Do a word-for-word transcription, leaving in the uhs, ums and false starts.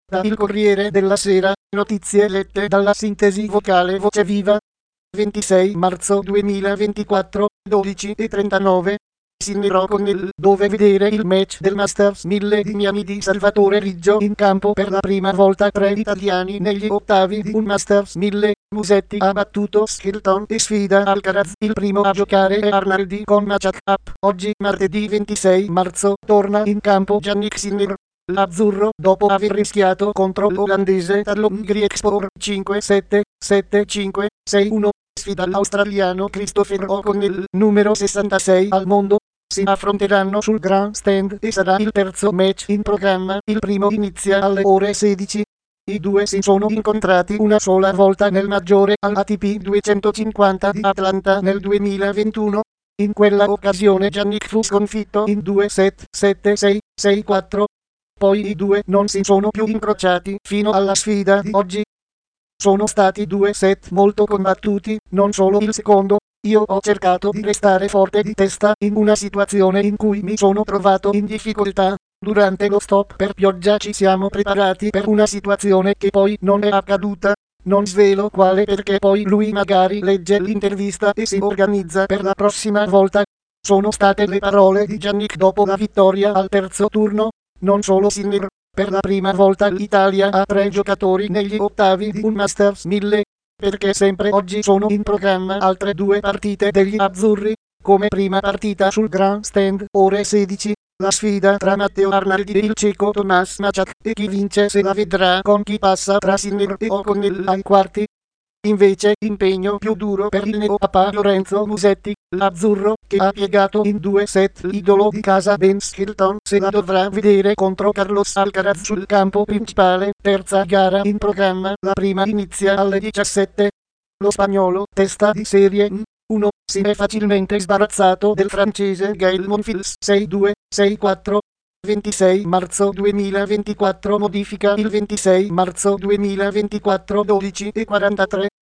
Da Il Corriere della Sera, notizie lette dalla sintesi vocale Voce Viva. ventisei marzo duemilaventiquattro, dodici e trentanove. Sidney O'Connell, dove vedere il match del Masters mille di Miami di Salvatore Riggio in campo per la prima volta tre italiani negli ottavi di un Masters mille. Musetti ha battuto Skelton e sfida Alcaraz. Il primo a giocare è Arnaldi con match up. Oggi martedì ventisei marzo torna in campo Jannik Sinner. L'azzurro, dopo aver rischiato contro l'olandese Talon Griekspor cinque sette sette cinque sei uno, sfida l'australiano Christopher O'Connell, numero sessantasei al mondo. Si affronteranno sul grandstand e sarà il terzo match in programma. Il primo inizia alle ore sedici. I due si sono incontrati una sola volta nel maggiore all'A T P duecentocinquanta di Atlanta nel duemilaventuno. In quella occasione Jannik fu sconfitto in due set, sette sei, sei quattro. Poi i due non si sono più incrociati fino alla sfida di oggi. Sono stati due set molto combattuti, non solo il secondo. Io ho cercato di restare forte di testa in una situazione in cui mi sono trovato in difficoltà. Durante lo stop per pioggia ci siamo preparati per una situazione che poi non è accaduta. Non svelo quale perché poi lui magari legge l'intervista e si organizza per la prossima volta. Sono state le parole di Jannik dopo la vittoria al terzo turno. Non solo Sinner, per la prima volta l'Italia ha tre giocatori negli ottavi di un Masters mille, perché sempre oggi sono in programma altre due partite degli azzurri, come prima partita sul grandstand, ore sedici, la sfida tra Matteo Arnaldi e il ceco Tomas Maček, e chi vince se la vedrà con chi passa tra Sinner e O'Connell ai quarti. Invece, impegno più duro per il neopapa Lorenzo Musetti, l'azzurro, che ha piegato in due set l'idolo di casa Ben Skelton, se la dovrà vedere contro Carlos Alcaraz sul campo principale. Terza gara in programma, la prima inizia alle diciassette. Lo spagnolo, testa di serie uno, si è facilmente sbarazzato del francese Gael Monfils sei due, sei quattro. ventisei marzo duemilaventiquattro, modifica il ventisei marzo duemilaventiquattro, dodici e quarantatré.